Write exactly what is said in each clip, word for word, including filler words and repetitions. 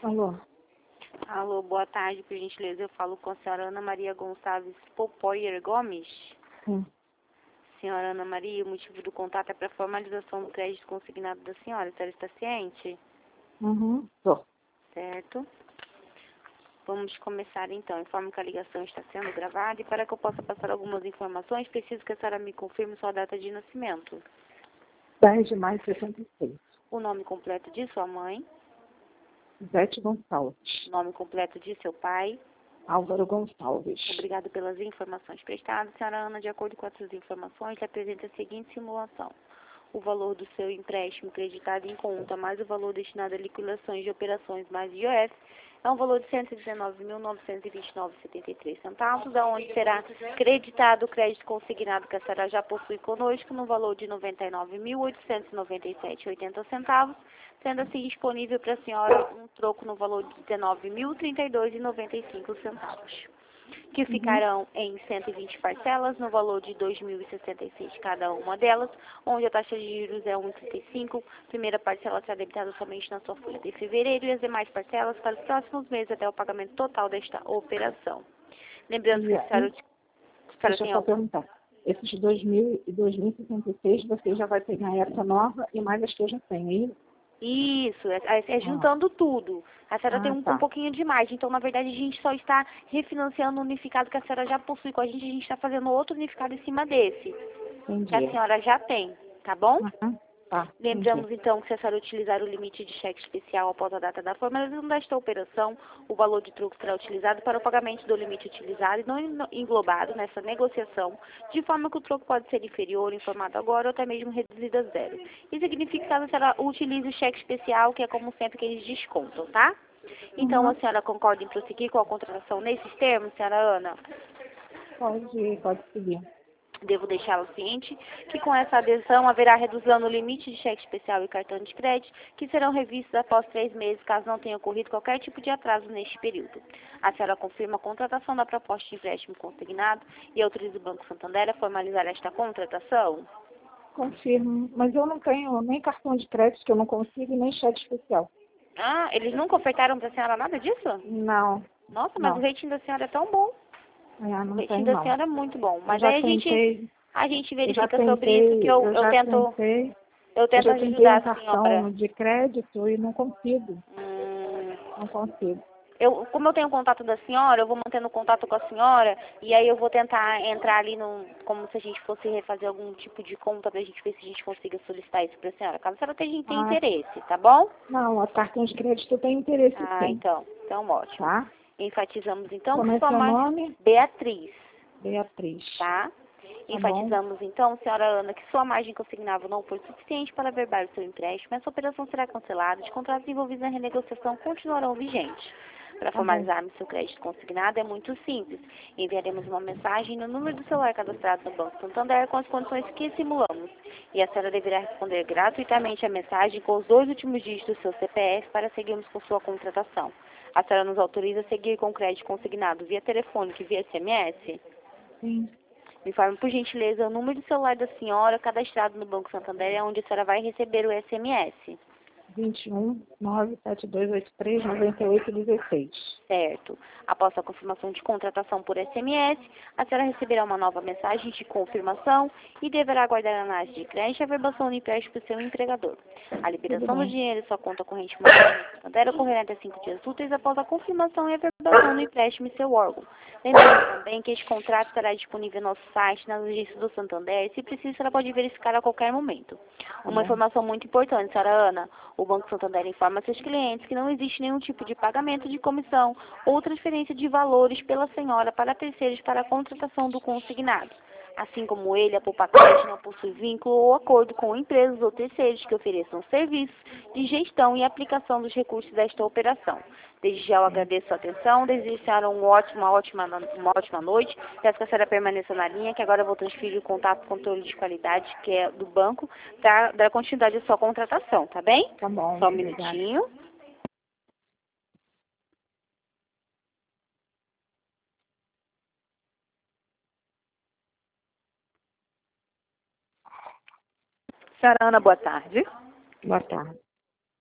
Alô? Alô, boa tarde, por gentileza. Eu falo com a senhora Ana Maria Gonçalves Popoyer Gomes. Sim. Senhora Ana Maria, o motivo do contato é para formalização do crédito consignado da senhora. A senhora está ciente? Uhum. Tô. Certo. Vamos começar então. Informo que a ligação está sendo gravada e para que eu possa passar algumas informações, preciso que a senhora me confirme sua data de nascimento. dez de maio de sessenta e seis. O nome completo de sua mãe. Zete Gonçalves. Nome completo de seu pai. Álvaro Gonçalves. Obrigado pelas informações prestadas. Senhora Ana, de acordo com essas informações, lhe apresenta a seguinte simulação. O valor do seu empréstimo creditado em conta, mais o valor destinado a liquidações de operações mais I O F, é um valor de cento e dezenove mil, novecentos e vinte e nove reais e setenta e três centavos, aonde será creditado o crédito consignado que a senhora já possui conosco no valor de noventa e nove mil, oitocentos e noventa e sete reais e oitenta centavos, sendo assim disponível para a senhora um troco no valor de dezenove mil, trinta e dois reais e noventa e cinco centavos. Que ficarão em cento e vinte parcelas, no valor de dois mil e sessenta e seis cada uma delas, onde a taxa de juros é um vírgula trinta e cinco. Primeira parcela será debitada somente na sua folha de fevereiro e as demais parcelas para os próximos meses até o pagamento total desta operação. Lembrando que E a senhora, aí, a senhora deixa eu tem só algum... perguntar. Esses dois mil e dois mil e sessenta e seis você já vai pegar essa nova e mais as que eu já tenho, hein? Isso, é, é- é Ah, juntando tudo. A senhora tem ah um, um tá. pouquinho de margem, então na verdade a gente só está refinanciando o unificado que a senhora já possui com a gente, a gente está fazendo outro unificado em cima desse, que a Entendi. senhora já tem, tá bom? Aham. Tá, entendi. Lembramos então que se a senhora utilizar o limite de cheque especial após a data da formalização desta operação, o valor de troco será utilizado para o pagamento do limite utilizado e não en- englobado nessa negociação, de forma que o troco pode ser inferior, informado agora, ou até mesmo reduzido a zero. Isso significa que a senhora utilize o cheque especial, que é como sempre que eles descontam, tá? Então, a Uhum. senhora concorda em prosseguir com a contratação nesses termos, senhora Ana? Pode, pode seguir. Devo deixá-lo ciente que com essa adesão haverá redução no limite de cheque especial e cartão de crédito, que serão revistos após três meses, caso não tenha ocorrido qualquer tipo de atraso neste período. A senhora confirma a contratação da proposta de empréstimo consignado e autoriza o Banco Santander a formalizar esta contratação? Confirmo. Mas eu não tenho nem cartão de crédito, que eu não consigo, nem cheque especial. Ah, eles nunca ofertaram para a senhora nada disso? Não, Nossa, mas o não. rating da senhora é tão bom. É, O não rating tenho da não. senhora é muito bom. Eu Mas já aí a gente, tentei, a gente eu já verifica sobre isso, que tentei, eu, eu eu já tento, tentei, eu eu tento já tentei um ajudar a senhora. cartão de crédito e não consigo, Hum, não consigo. eu, como eu tenho o contato da senhora, eu vou mantendo contato com a senhora e aí eu vou tentar entrar ali no, como se a gente fosse refazer algum tipo de conta pra gente ver se a gente consiga solicitar isso pra senhora. Caso a senhora tenha, tenha Ah, interesse, tá bom? não, o cartão de crédito eu tenho interesse Ah, sim, então. Então, ótimo. tá? Enfatizamos então Como que é sua seu mãe, nome? Beatriz, Beatriz. tá? Tá bom? Enfatizamos então, senhora Ana, que sua margem consignável não foi suficiente para averbar o seu empréstimo. Essa operação será cancelada. Os contratos envolvidos na renegociação continuarão vigentes. Para Tá bom. formalizarmos seu crédito consignado é muito simples. Enviaremos uma mensagem no número do celular cadastrado no Banco Santander com as condições que simulamos. E a senhora deverá responder gratuitamente a mensagem com os dois últimos dígitos do seu C P F para seguirmos com sua contratação. A senhora nos autoriza a seguir com o crédito consignado via telefônico e via S M S? Sim. Me informe, por gentileza, o número do celular da senhora cadastrado no Banco Santander, é onde a senhora vai receber o S M S. vinte e um, nove sete dois oito três, nove oito um seis. Certo. Após a confirmação de contratação por S M S, a senhora receberá uma nova mensagem de confirmação e deverá aguardar a análise de crédito e a averbação do empréstimo do seu empregador. A Tudo liberação do bem. dinheiro em sua conta corrente Santander ocorrerá até cinco dias úteis após a confirmação e a averbação do empréstimo em seu órgão. Lembrando também que este contrato estará disponível no nosso site, nas agências do Santander, e se precisa, ela pode verificar a qualquer momento. Tá Uma bom. informação muito importante, senhora Ana, o Banco Santander informa a seus clientes que não existe nenhum tipo de pagamento de comissão ou transferência de valores pela senhora para terceiros para a contratação do consignado. Assim como ele, a Poupacash não possui vínculo ou acordo com empresas ou terceiros que ofereçam serviços de gestão e aplicação dos recursos desta operação. Desde já eu agradeço a atenção, desejo a senhora um ótimo, uma, ótima, uma ótima noite. Peço que a senhora permaneça na linha, que agora eu vou transferir o contato controle de qualidade, que é do banco, para dar continuidade à sua contratação, tá bem? Tá bom. Só um Obrigada. minutinho. Senhora Ana, boa tarde. Boa tarde.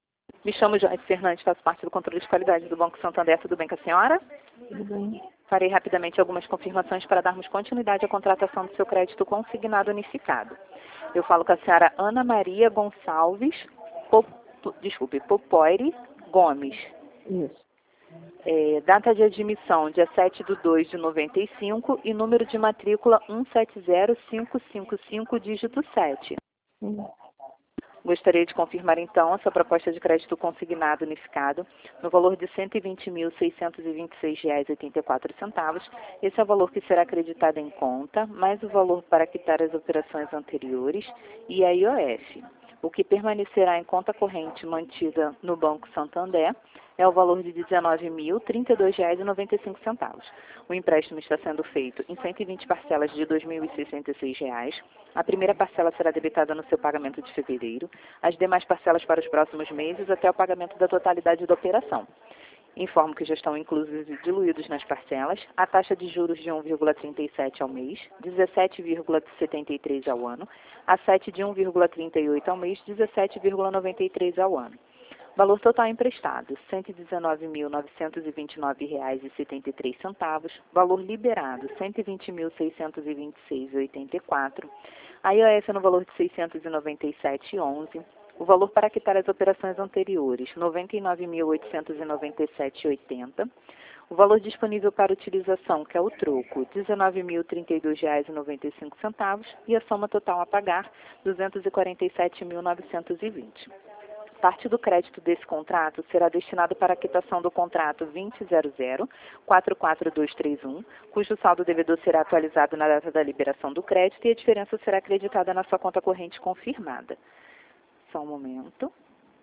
Me chamo Joyce Fernandes, faço parte do controle de qualidade do Banco Santander. Tudo bem com a senhora? Tudo bem. Farei rapidamente algumas confirmações para darmos continuidade à contratação do seu crédito consignado unificado. Eu falo com a senhora Ana Maria Gonçalves, Pop, desculpe, Popoire Gomes. Isso. É, data de admissão, dia sete de dois de noventa e cinco e número de matrícula um sete zero cinco cinco cinco, dígito sete. Sim. Gostaria de confirmar, então, a sua proposta de crédito consignado unificado no valor de cento e vinte mil, seiscentos e vinte e seis reais e oitenta e quatro centavos. Esse é o valor que será acreditado em conta, mais o valor para quitar as operações anteriores e a I O F. O que permanecerá em conta corrente mantida no Banco Santander é o valor de dezenove mil, trinta e dois reais e noventa e cinco centavos. O empréstimo está sendo feito em cento e vinte parcelas de dois mil e sessenta e seis reais. A primeira parcela será debitada no seu pagamento de fevereiro, as demais parcelas para os próximos meses até o pagamento da totalidade da operação. Informo que já estão inclusos e diluídos nas parcelas a taxa de juros de um vírgula trinta e sete ao mês, dezessete vírgula setenta e três ao ano, a sete de um vírgula trinta e oito ao mês, dezessete vírgula noventa e três ao ano. Valor total emprestado, cento e dezenove mil, novecentos e vinte e nove reais e setenta e três centavos. Valor liberado, cento e vinte mil, seiscentos e vinte e seis reais e oitenta e quatro centavos. A I O F no valor de seiscentos e noventa e sete reais e onze centavos. O valor para quitar as operações anteriores, noventa e nove mil, oitocentos e noventa e sete reais e oitenta centavos. O valor disponível para utilização, que é o troco, dezenove mil, trinta e dois reais e noventa e cinco centavos. E a soma total a pagar, duzentos e quarenta e sete mil, novecentos e vinte reais. Parte do crédito desse contrato será destinado para a quitação do contrato vinte zero zero, quatro quatro dois três um, cujo saldo devedor será atualizado na data da liberação do crédito e a diferença será acreditada na sua conta corrente confirmada. Só um momento.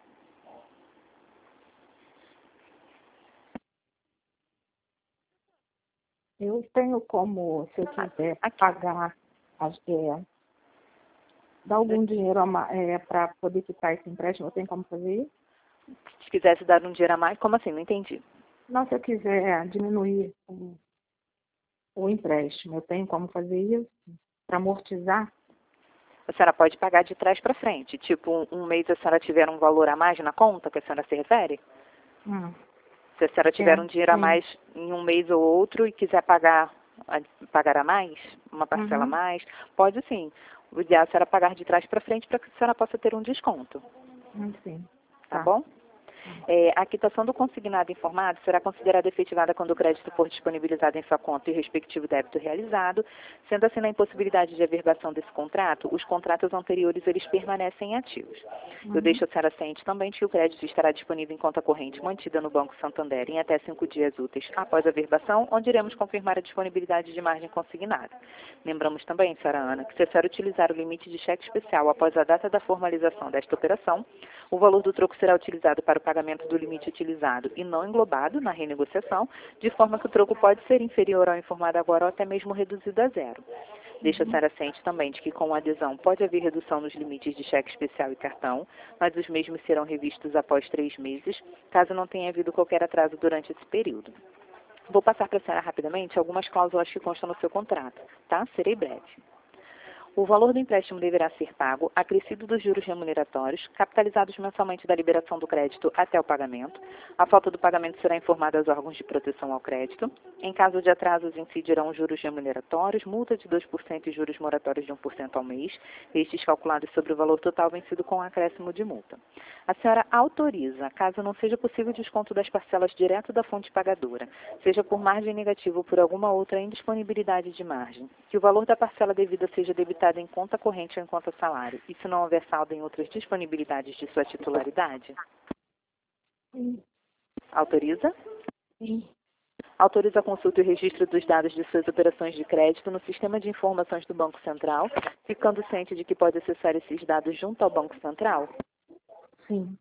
Eu tenho como, se eu quiser pagar, as- é, dar algum dinheiro é, para poder quitar esse empréstimo, eu tenho como fazer isso? Se quisesse dar um dinheiro a mais, como assim? Não entendi. Não, se eu quiser diminuir o, o empréstimo, eu tenho como fazer isso para amortizar? A senhora pode pagar de trás para frente. Tipo, um, um mês a senhora tiver um valor a mais na conta, que a senhora se refere? Hum. Se a senhora tiver É, um dinheiro a sim. mais em um mês ou outro e quiser pagar, a- pagar a mais, uma parcela a Uhum. mais, pode sim. O ideal é a senhora pagar de trás para frente para que a senhora possa ter um desconto. Hum, sim. Tá Tá. bom? É, a quitação do consignado informado será considerada efetivada quando o crédito for disponibilizado em sua conta e o respectivo débito realizado. Sendo assim, na impossibilidade de averbação desse contrato, os contratos anteriores eles permanecem ativos. Uhum. Eu deixo a senhora ciente também de que o crédito estará disponível em conta corrente mantida no Banco Santander em até cinco dias úteis após a averbação, onde iremos confirmar a disponibilidade de margem consignada. Lembramos também, senhora Ana, que se a senhora utilizar o limite de cheque especial após a data da formalização desta operação, o valor do troco será utilizado para o pagamento do limite utilizado e não englobado na renegociação, de forma que o troco pode ser inferior ao informado agora ou até mesmo reduzido a zero. Deixa a senhora ciente também de que com a adesão pode haver redução nos limites de cheque especial e cartão, mas os mesmos serão revistos após três meses, caso não tenha havido qualquer atraso durante esse período. Vou passar para a senhora rapidamente algumas cláusulas que constam no seu contrato, tá? Serei breve. O valor do empréstimo deverá ser pago, acrescido dos juros remuneratórios, capitalizados mensalmente da liberação do crédito até o pagamento. A falta do pagamento será informada aos órgãos de proteção ao crédito. Em caso de atrasos, incidirão juros remuneratórios, multa de dois por cento e juros moratórios de um por cento ao mês, estes calculados sobre o valor total vencido com acréscimo de multa. A senhora autoriza, caso não seja possível desconto das parcelas direto da fonte pagadora, seja por margem negativa ou por alguma outra indisponibilidade de margem, que o valor da parcela devida seja debitado em conta corrente ou em conta salário, e se não houver saldo em outras disponibilidades de sua titularidade? Sim. Autoriza? Sim. Autoriza a consulta e o registro dos dados de suas operações de crédito no sistema de informações do Banco Central, ficando ciente de que pode acessar esses dados junto ao Banco Central? Sim.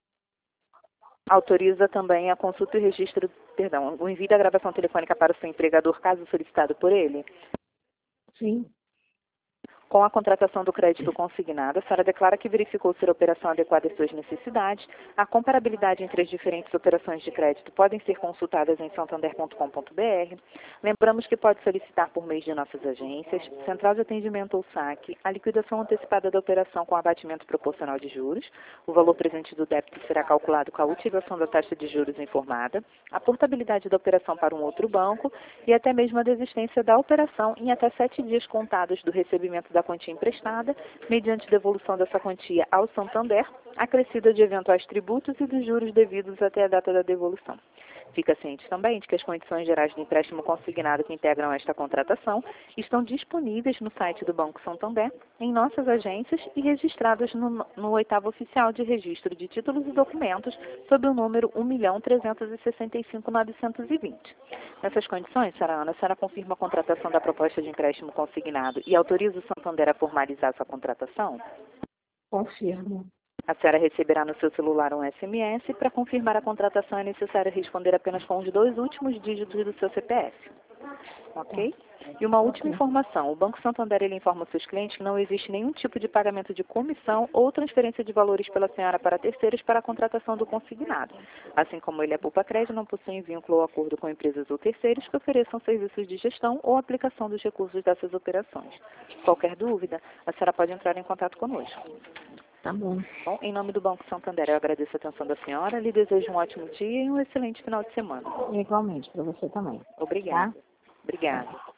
Autoriza também a consulta e o registro, perdão, o envio da gravação telefônica para o seu empregador, caso solicitado por ele? Sim. Com a contratação do crédito consignado, a senhora declara que verificou ser a operação adequada às suas necessidades. A comparabilidade entre as diferentes operações de crédito podem ser consultadas em santander ponto com ponto br. Lembramos que pode solicitar por meio de nossas agências, central de atendimento ou saque, a liquidação antecipada da operação com abatimento proporcional de juros. O valor presente do débito será calculado com a utilização da taxa de juros informada, a portabilidade da operação para um outro banco e até mesmo a desistência da operação em até sete dias contados do recebimento da quantia emprestada, mediante devolução dessa quantia ao Santander, acrescida de eventuais tributos e dos juros devidos até a data da devolução. Fica ciente também de que as condições gerais do empréstimo consignado que integram esta contratação estão disponíveis no site do Banco Santander, em nossas agências e registradas no, no oitavo oficial de registro de títulos e documentos sob o número um milhão trezentos e sessenta e cinco mil novecentos e vinte. Nessas condições, senhora Ana, a senhora confirma a contratação da proposta de empréstimo consignado e autoriza o Santander a formalizar sua contratação? Confirmo. A senhora receberá no seu celular um S M S. Para confirmar a contratação é necessário responder apenas com os dois últimos dígitos do seu C P F. Ok? E uma última informação. O Banco Santander ele informa os seus clientes que não existe nenhum tipo de pagamento de comissão ou transferência de valores pela senhora para terceiros para a contratação do consignado. Assim como ele é Poupa Crédito, não possui vínculo ou acordo com empresas ou terceiros que ofereçam serviços de gestão ou aplicação dos recursos dessas operações. Qualquer dúvida, a senhora pode entrar em contato conosco. Tá bom. Bom, em nome do Banco Santander, eu agradeço a atenção da senhora, lhe desejo um ótimo dia e um excelente final de semana. Igualmente, para você também. Obrigada. Tá? Obrigada.